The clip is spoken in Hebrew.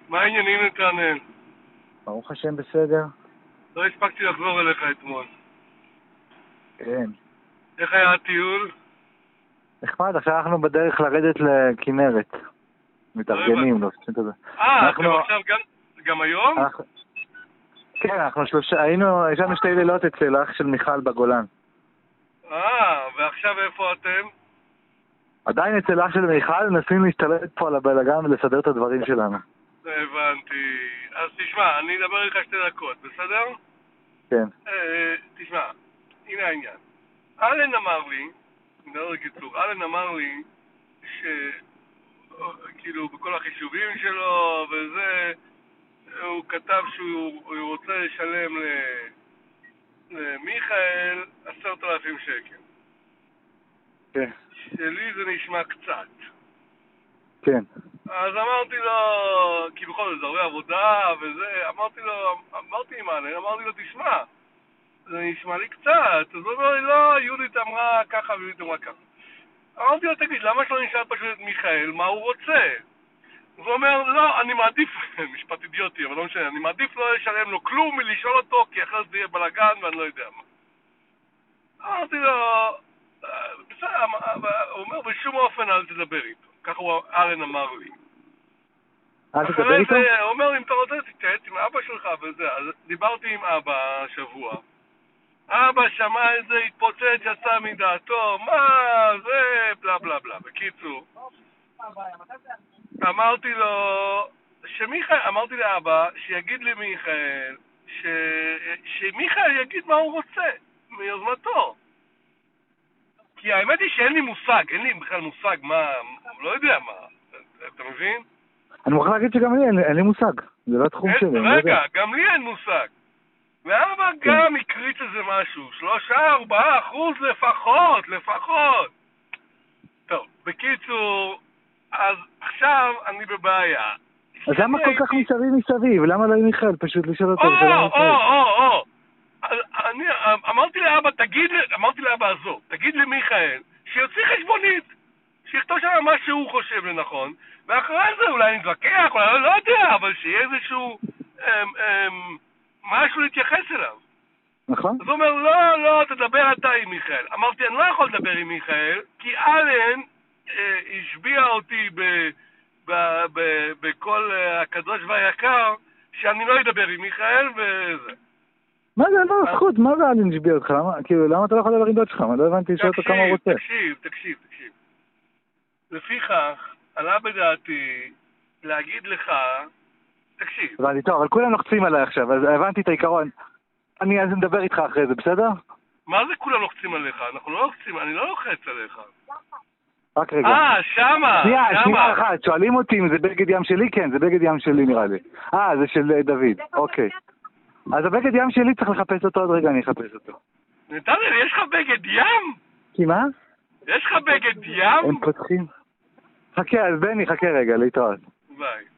מה העניינים נתנאל? ברוך השם בסדר. לא הספקתי לחזור אליך אתמול. כן. איך היה הטיול? נחמד, עכשיו אנחנו בדרך לרדת לכנרת. מתארגנים, לא חושבים כזה. אתם עכשיו גם היום? כן, אנחנו יש לנו 2 לילות אצל אח של מיכל בגולן. ועכשיו איפה אתם? עדיין אצל אח של מיכל, מנסים להשתלט פה על הבלגן ולסדר את הדברים שלנו. הבנתי. אז תשמע, אני אדבר איתך 2 דקות, בסדר? כן. תשמע, הנה העניין. אלן אמר לי, אלן אמר לי כאילו בכל החישובים שלו וזה, הוא כתב שהוא רוצה לשלם למיכאל 10,000 שקל. כן. שלי זה נשמע קצת. כן. אז אמרתי לו, כי בכל זאת זה הרבה עבודה וזה, אמרתי לו, תשמע, זה נשמע לי קצת. אז הוא אומר לי, לא, יהודית אמרה ככה ויהודית אמרה ככה. אמרתי לו, תגיד, למה שלא נשאל פשוט את מיכאל מה הוא רוצה? הוא אומר, לא, אני מעדיף, משפט אידיוטי, אבל לא משנה, אני מעדיף לא לשלם לו כלום מלשאול אותו, כי אחרי זה יהיה בלגן ואני לא יודע מה. אמרתי לו, בסדר, הוא אומר, בשום אופן אל תדבר איתו. ככה אלן אמר לי. אל תדבר איתו? הוא אומר לי, אם אתה רוצה תתייעץ עם אבא שלך וזה. אז דיברתי עם אבא השבוע. אבא שמע את זה, התפוצץ, יצא מדעתו, מה זה, בלה בלה בלה. בקיצור, אמרתי לאבא שיגיד למיכאל, שמיכאל יגיד מה הוא רוצה, מיוזמתו. כי האמת היא שאין לי מושג, אין לי בכלל מושג מה, לא יודע מה, אתה מבין? אני מוכרח להגיד שגם לי אין לי מושג, זה לא תחום שלי, אני לא יודע. רגע, גם לי אין מושג. ואבא גם הקריץ איזה משהו, 3-4% לפחות. טוב, בקיצור, אז עכשיו אני בבעיה. אז למה כל כך מסביב? למה לא עם מיכאל? פשוט לשאול אותו. אני אמרתי לאבא הזו, תגיד למיכאל, שיוציא חשבונית, שיכתוב שם מה שהוא חושב לנכון, ואחרי זה אולי נתווכח, אולי לא יודע, אבל שיהיה איזשהו משהו להתייחס אליו. נכון. אז הוא אומר, לא, תדבר אתה עם מיכאל. אמרתי, אני לא יכול לדבר עם מיכאל, כי אלן השביע אותי בכל הקדוש והיקר, שאני לא אדבר עם מיכאל וזה. מה זה? לא זכות, מה זה אלן השביע אותך? למה אתה לא יכול לדבר עם דוד שלך? לא הבנתי לשאול אותו כמה הוא רוצה. תקשיב. לפיכך, עלה בדעתי להגיד לך, תקשיב. הבנתי, טוב, אבל כולם לוחצים עליי עכשיו, אז הבנתי את העיקרון. אני אז נדבר איתך אחרי זה, בסדר? מה זה כולם לוחצים עליך? אנחנו לא לוחצים, אני לא לוחץ עליך. רק רגע. שמה. שנייה אחת, שואלים אותי אם זה בגד ים שלי? כן, זה בגד ים שלי נראה לי. זה של דוד, אוקיי. אז הבגד ים שלי צריך לחפש אותו, עוד רגע אני אחפש אותו. נתנאל, יש לך בגד ים? כי מה? יש לך בגד ים? הם פותחים. חכה, אז בני, חכה רגע, להתראות. ביי.